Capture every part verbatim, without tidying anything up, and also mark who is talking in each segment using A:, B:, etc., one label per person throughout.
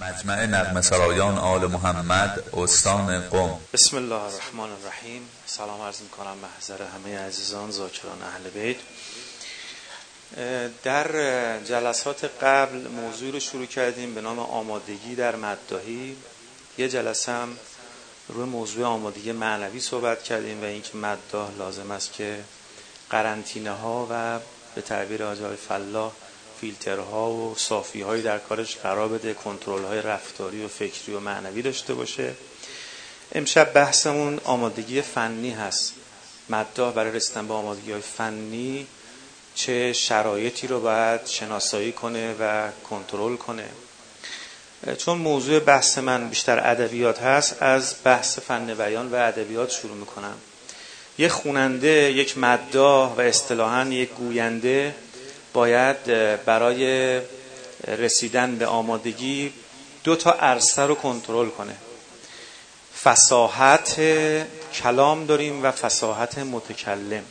A: مجمع نغمه سرایان آل محمد استان قم.
B: بسم الله الرحمن الرحیم. سلام عرض میکنم محضر همه عزیزان ذاکران اهل بیت. در جلسات قبل موضوع رو شروع کردیم به نام آمادگی در مداحی. یه جلسه هم روی موضوع آمادگی معنوی صحبت کردیم و اینکه مداح لازم است که قرنطینه ها و به تعبیر آقای فلاح فیلترها و صافی هایی در کارش قرار بده، کنترل های رفتاری و فکری و معنوی داشته باشه. امشب بحثمون آمادگی فنی هست. مداح برای رسیدن به آمادگی های فنی چه شرایطی رو باید شناسایی کنه و کنترل کنه. چون موضوع بحث من بیشتر ادبیات هست، از بحث فن بیان و ادبیات شروع میکنم. یک خواننده، یک مداح و اصطلاحاً یک گوینده باید برای رسیدن به آمادگی دو تا عرصه رو کنترل کنه. فصاحت کلام داریم و فصاحت متکلم.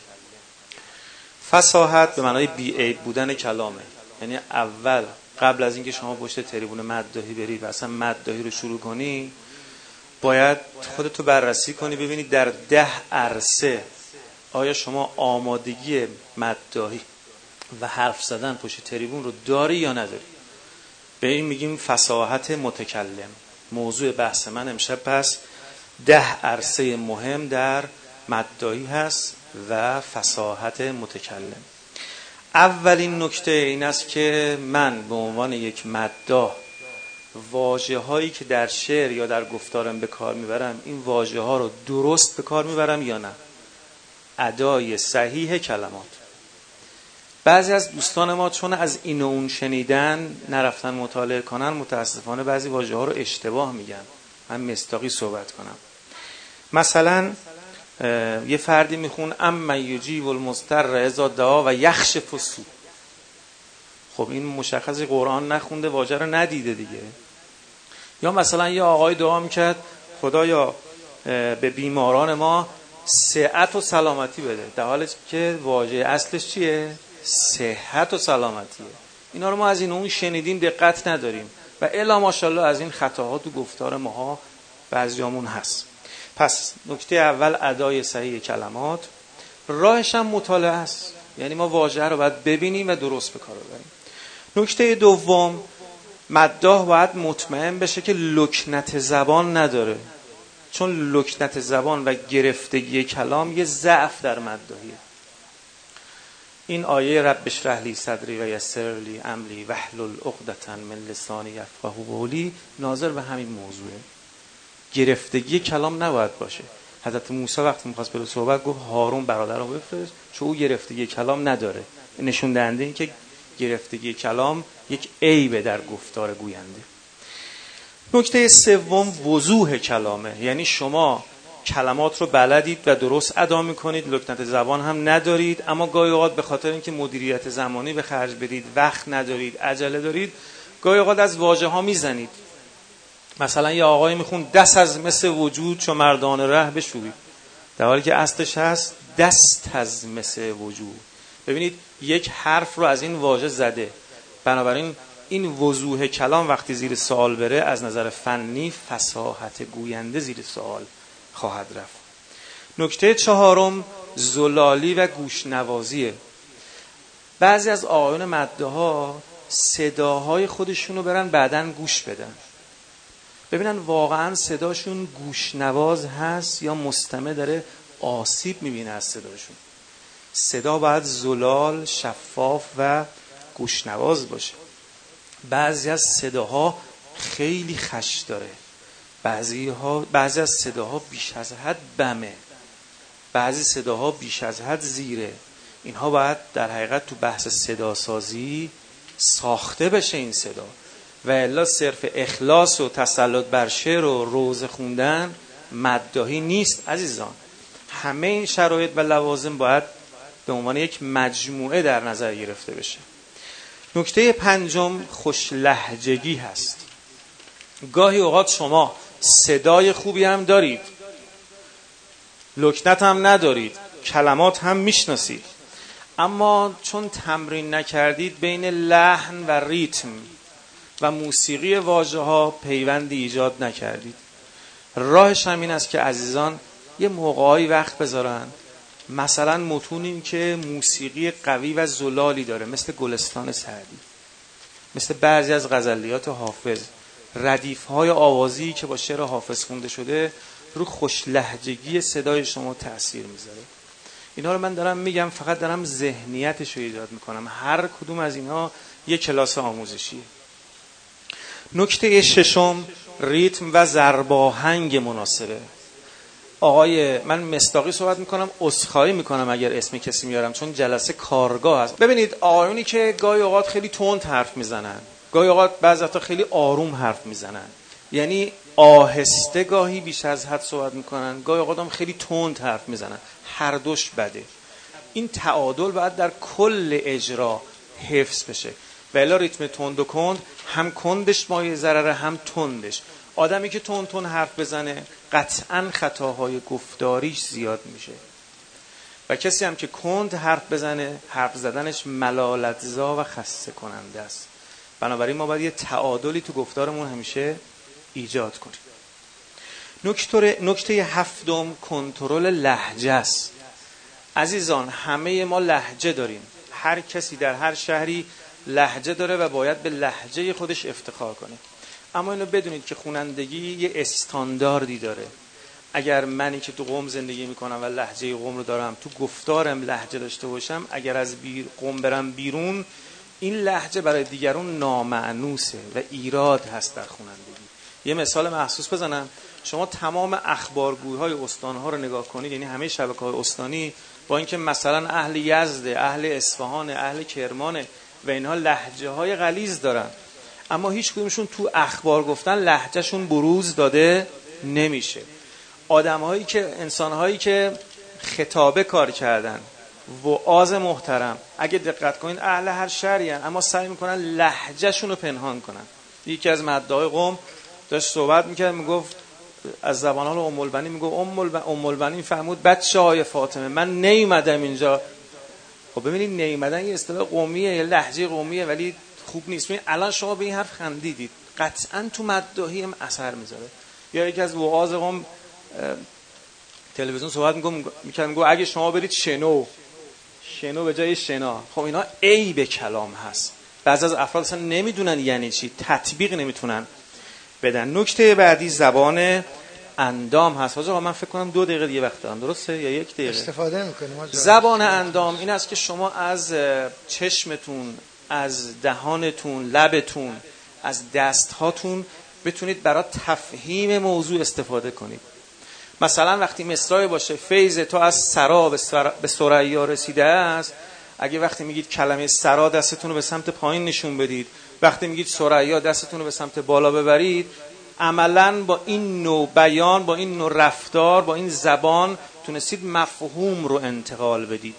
B: فصاحت به معنای بی‌عیب بودن کلامه، یعنی اول قبل از اینکه شما پشت تریبون مداحی بری و اصلا مداحی رو شروع کنی، باید خودتو بررسی کنی ببینی در ده عرصه آیا شما آمادگی مداحی و حرف زدن پشت تریبون رو داری یا نداری. به این میگیم فصاحت متکلم. موضوع بحث من امشب پس ده عرصه مهم در مداحی هست و فصاحت متکلم. اولین نکته این است که من به عنوان یک مداح واژه هایی که در شعر یا در گفتارم به کار میبرم، این واژه ها رو درست به کار میبرم یا نه. ادای صحیح کلمات. بعضی از دوستان ما چون از این و اون شنیدن نرفتن مطالعه کنن، متاسفانه بعضی واژه ها رو اشتباه میگن. من مصداقی صحبت کنم. مثلا یه فردی میخون اما یجیب المضطر اذا دعا و یخشف السوء. خب این مشخصی قرآن نخونده، واژه رو ندیده دیگه. یا مثلا یه آقای دعا میکرد خدایا به بیماران ما صحت و سلامتی بده، در حالی که واژه اصلش چیه؟ صحت و سلامتیه. اینا رو ما از این اون شنیدیم، دقت نداریم و الا ماشاءالله از این خطاها تو گفتار ماها بعضیامون هست. پس نکته اول ادای صحیح کلمات. راهش هم مطالعه است، یعنی ما واژه رو باید ببینیم و درست به کار ببریم. نکته دوم، مداح باید مطمئن بشه که لکنت زبان نداره، چون لکنت زبان و گرفتگی کلام یه ضعف در مداحیه. این آیه رب اشرح لی صدری و یسر لی امری واحلل عقدة من لسانی یفقهوا قولی ناظر به همین موضوعه. گرفتگی کلام نباید باشه. حضرت موسی وقتی می‌خواست بره صحبت گفت هارون برادرم بفرست، چون او گرفتگی کلام نداره. نشون دهنده این که گرفتگی کلام یک عیبه در گفتار گوینده. نکته سوم وضوح کلامه، یعنی شما کلمات رو بلدید و درست ادا میکنید، لکنت زبان هم ندارید، اما گاهی اوقات به خاطر اینکه مدیریت زمانی به خرج بدید، وقت ندارید، عجله دارید، گاهی اوقات از واژه ها میزنید. مثلا یه آقای میخون دست از مس وجود چو مردان ره بشوید، در حالی که اصلش هست دست از مس وجود. ببینید یک حرف رو از این واژه زده. بنابراین این وضوح کلام وقتی زیر سوال بره، از نظر فنی فصاحت گوینده زیر سوال خواهد رفت. نکته چهارم زلالی و گوشنوازیه. بعضی از آقایون مداحا صداهای خودشونو برن بعدن گوش بدن، ببینن واقعا صداشون گوشنواز هست یا مستمع داره آسیب میبینه از صداشون. صدا باید زلال، شفاف و گوشنواز باشه. بعضی از صداها خیلی خش داره، بعضی ها بعضی از صداها بیش از حد بمه، بعضی صداها بیش از حد زیره. اینها باید در حقیقت تو بحث صداسازی ساخته بشه این صدا، و الا صرف اخلاص و تسلط بر شعر و روزه خوندن مداحی نیست عزیزان. همه این شرایط و لوازم باید به عنوان یک مجموعه در نظر گرفته بشه. نکته پنجم خوش لهجگی هست. گاهی اوقات شما صدای خوبی هم دارید، لکنت هم ندارید، کلمات هم میشناسید، اما چون تمرین نکردید بین لحن و ریتم و موسیقی واژه ها پیوندی ایجاد نکردید. راهش هم این است که عزیزان یه موقعی وقت بذارن، مثلا متونی که موسیقی قوی و زلالی داره مثل گلستان سعدی، مثل بعضی از غزلیات حافظ، ردیف‌های آوازی که با شعر حافظ خونده شده رو خوش لهجگی صدای شما تأثیر میذاره. اینا رو من دارم میگم، فقط دارم ذهنیتش رو ایجاد میکنم. هر کدوم از اینا یک کلاس آموزشیه. نکته ششم ریتم و ضرباهنگ مناسبه. آقای من مصداقی صحبت میکنم، عذرخواهی میکنم اگر اسم کسی میارم چون جلسه کارگاه هست. ببینید آقایونی که گاهی اوقات خیلی تند حرف میزنن، گاهی اوقات بعضی وقتا خیلی آروم حرف میزنن، یعنی آهسته گاهی بیش از حد صحبت میکنن، گاهی اوقات هم خیلی تند حرف میزنن، هر دوش بده. این تعادل باید در کل اجرا حفظ بشه. و الا ریتم تند و کند، هم کندش مایه ضرره هم تندش. آدمی که تند تند حرف بزنه قطعاً خطاهای گفتاریش زیاد میشه و کسی هم که کند حرف بزنه حرف زدنش ملالت‌زا و خسته کننده است. بنابراین ما باید یه تعادلی تو گفتارمون همیشه ایجاد کنیم. نکته نکته هفتم کنترل لهجه است. عزیزان همه ما لهجه داریم، هر کسی در هر شهری لهجه داره و باید به لهجه خودش افتخار کنه. اما اینو بدونید که خوانندگی یه استانداردی داره. اگر منی که تو قم زندگی میکنم و لهجه قم رو دارم، تو گفتارم لهجه داشته باشم، اگر از بیر قم برم بیرون، این لهجه برای دیگران نامعنوسه و ایراد هست در خوانندگی. یه مثال محسوس بزنم، شما تمام اخبارگوی‌های استان‌ها رو نگاه کنید، یعنی همه شبکه‌های استانی، با اینکه مثلا اهل یزد، اهل اصفهان، اهل کرمان و اینها لهجه‌های غلیظ دارن، اما هیچ کدومشون تو اخبار گفتن لهجهشون بروز داده نمیشه. آدم‌هایی که انسان‌هایی که خطابه کار کردن، وعاظ محترم، اگه دقت کنین اهل هر شهری هن، اما سعی میکنن لهجهشون رو پنهان کنن. یکی از مدعای قم داشت صحبت میکرد، میگفت از زبانان ام البنی، میگفت ام البنی فرمود بچه های فاطمه من نیومدم اینجا. خب ببینید نیومدن یه اصطلاح قومیه، یه لهجه قومیه، ولی خوب نیست. ببین الان شما به این حرف خندیدید، قطعا تو مدعی هم اثر میذاره. یا یکی از وعاظ قم تلویزیون صحبت میکرد، میگفت اگه شما برید شنو، شنو به جای شنا. خب اینا عیب کلام هست. بعضی از افراد اصلا نمیدونن یعنی چی، تطبیق نمیتونن بدن. نکته بعدی زبان اندام هست. آقا من فکر کنم دو دقیقه دیگه وقت دارم، درسته یا یک دقیقه؟
C: استفاده میکنیم.
B: زبان اندام این است که شما از چشمتون، از دهانتون، لبتون، از دستهاتون بتونید برای تفهیم موضوع استفاده کنید. مثلا وقتی مصرع باشه فیض تو از سرا به ثریا رسیده است، اگه وقتی میگید کلمه سرا دستتون رو به سمت پایین نشون بدید، وقتی میگید ثریا دستتون رو به سمت بالا ببرید، عملاً با این نوع بیان، با این نوع رفتار، با این زبان تونستید مفهوم رو انتقال بدید.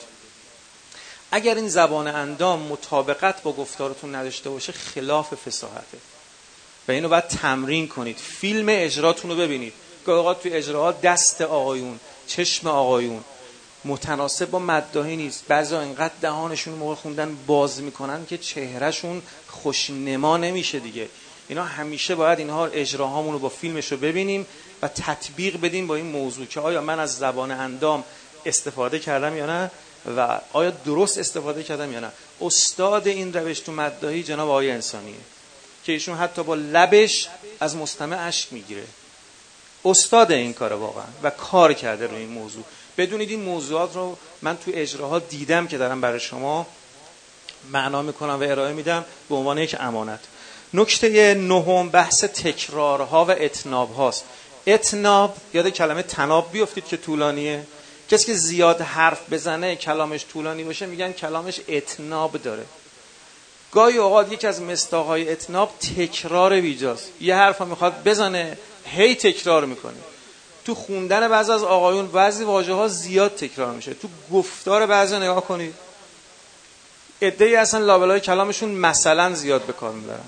B: اگر این زبان اندام مطابقت با گفتارتون نداشته باشه خلاف فصاحته و اینو باید تمرین کنید. فیلم اجراتون رو ببینید. گاهی اوقات تو اجراها دست آقایون، چشم آقایون متناسب با مداحی نیست. بعضا اینقدر دهانشون موقع خوندن باز میکنن که چهرهشون خوشنما نمیشه دیگه. اینا همیشه باید اینها اجراهامون رو با فیلمش رو ببینیم و تطبیق بدیم با این موضوع که آیا من از زبان اندام استفاده کردم یا نه و آیا درست استفاده کردم یا نه. استاد این روش تو مداحی جناب آقای انسانیه که ایشون حتی با لبش از مستمع اشک میگیره. استاد این کاره واقعا و کار کرده روی این موضوع. بدونید این موضوعات رو من تو اجراها دیدم که دارم برای شما معنا میکنم و ارائه میدم به عنوان یک امانت. نکته نهم بحث تکرارها و اتناب هاست. اتناب، یاد کلمه تناب بیافتید که طولانیه. کسی که زیاد حرف بزنه کلامش طولانی باشه میگن کلامش اتناب داره. گاهی اوقات یک از مصداق‌های اتناب تکرار بیجاست. یه حرفا میخواد بزنه هی تکرار میکنه. تو خوندن بعضی از آقایون بعضی واژه‌ها زیاد تکرار میشه. تو گفتار بعضی نگاه کنید، عده‌ای اصلا لابلای کلامشون مثلا زیاد به کار میبرن.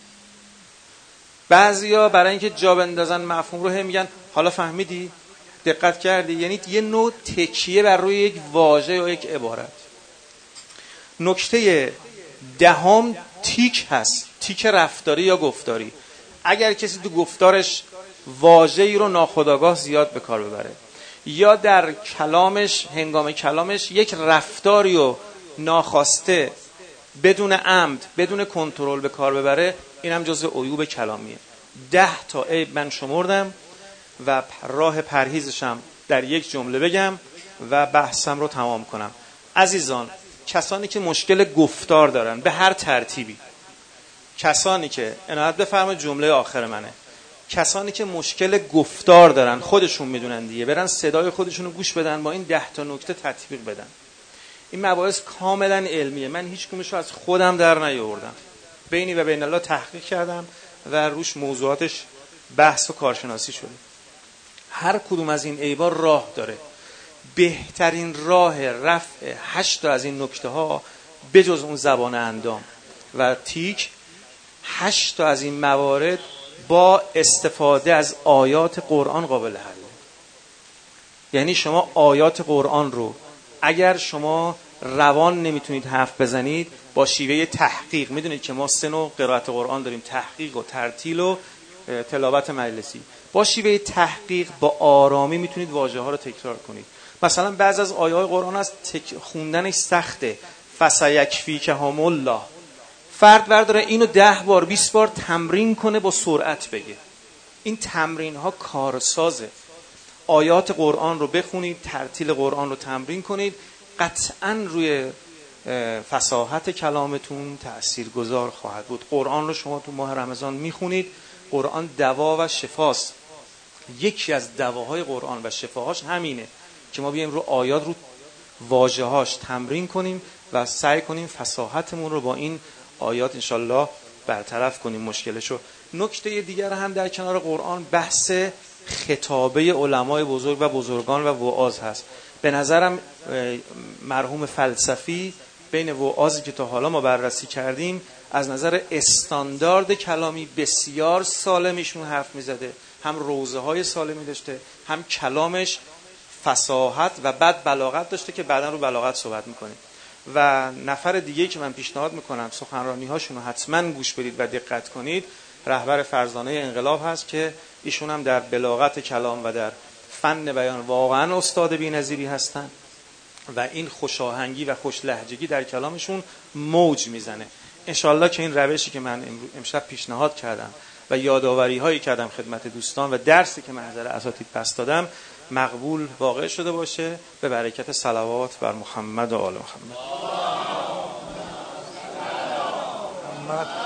B: بعضیا برای اینکه جا بندازن مفهوم رو هم میگن حالا فهمیدی؟ دقت کردی؟ یعنی یه نوع تکیه بر روی یک واژه یا یک عبارت. نکته دهم تیک هست. تیک رفتاری یا گفتاری. اگر کسی تو گفتارش واژه‌ای رو ناخودآگاه زیاد به کار ببره یا در کلامش هنگام کلامش یک رفتاری رو ناخواسته بدون عمد بدون کنترل به کار ببره، اینم جزء عیوب کلامیه. ده تا عیب من شمردم و راه پرهیزشم در یک جمله بگم و بحثم رو تمام کنم. عزیزان، کسانی که مشکل گفتار دارن به هر ترتیبی، کسانی که عنایت بفرمایید جمله آخر منه، کسانی که مشکل گفتار دارن خودشون میدونن دیگه، برن صدای خودشون رو گوش بدن، با این ده تا نکته تطبیق بدن. این مباحث کاملا علمیه، من هیچ کدومش رو از خودم در نیاوردم، بینی و بین الله تحقیق کردم و روش موضوعاتش بحث و کارشناسی شده. هر کدوم از این عیبا راه داره. بهترین راه رفع هشت تا از این نکته ها بجز اون زبان اندام و تیک، هشت تا از این موارد با استفاده از آیات قرآن قابل حل. یعنی شما آیات قرآن رو اگر شما روان نمیتونید حرف بزنید، با شیوه تحقیق، میدونید که ما سه نوع قرائت قرآن داریم، تحقیق و ترتیل و تلاوت مجلسی، با شیوه تحقیق با آرامی میتونید واژه ها رو تکرار کنید. مثلا بعض از آیه های قرآن از تک... خوندنش سخته، فسیکفیکهم الله، فرد برداره اینو ده بار بیست بار تمرین کنه با سرعت بگه. این تمرین ها کارسازه. آیات قرآن رو بخونید، ترتیل قرآن رو تمرین کنید، قطعاً روی فصاحت کلامتون تأثیرگذار خواهد بود. قرآن رو شما تو ماه رمضان میخونید، قرآن دوا و شفاست. یکی از دواهای قرآن و شفاهاش همینه که ما بیایم رو آیات رو واژه‌هاش تمرین کنیم و سعی کنیم فصاحتمون رو با این آیات انشالله برطرف کنیم مشکلشو. نکته دیگر هم در کنار قرآن بحث خطابه علمای بزرگ و بزرگان و وعاظ هست. به نظرم مرحوم فلسفی بین وعاظی که تا حالا ما بررسی کردیم از نظر استاندارد کلامی بسیار سالمیشون حرف میزده، هم روزه های سالمی داشته، هم کلامش فصاحت و بعد بلاغت داشته که بعدا رو بلاغت صحبت میکنیم. و نفر دیگه که من پیشنهاد میکنم سخنرانی هاشون رو حتما گوش بدید و دقت کنید، رهبر فرزانه انقلاب هست که ایشون هم در بلاغت کلام و در فن بیان واقعا استاد بی‌نظیری هستن و این خوشاهنگی و خوش لهجگی در کلامشون موج میزنه. انشالله که این روشی که من امشب پیشنهاد کردم و یادآوری هایی کردم خدمت دوستان و درسی که محضر اساتید پس دادم مقبول واقع شده باشه به برکت صلوات بر محمد و آل محمد.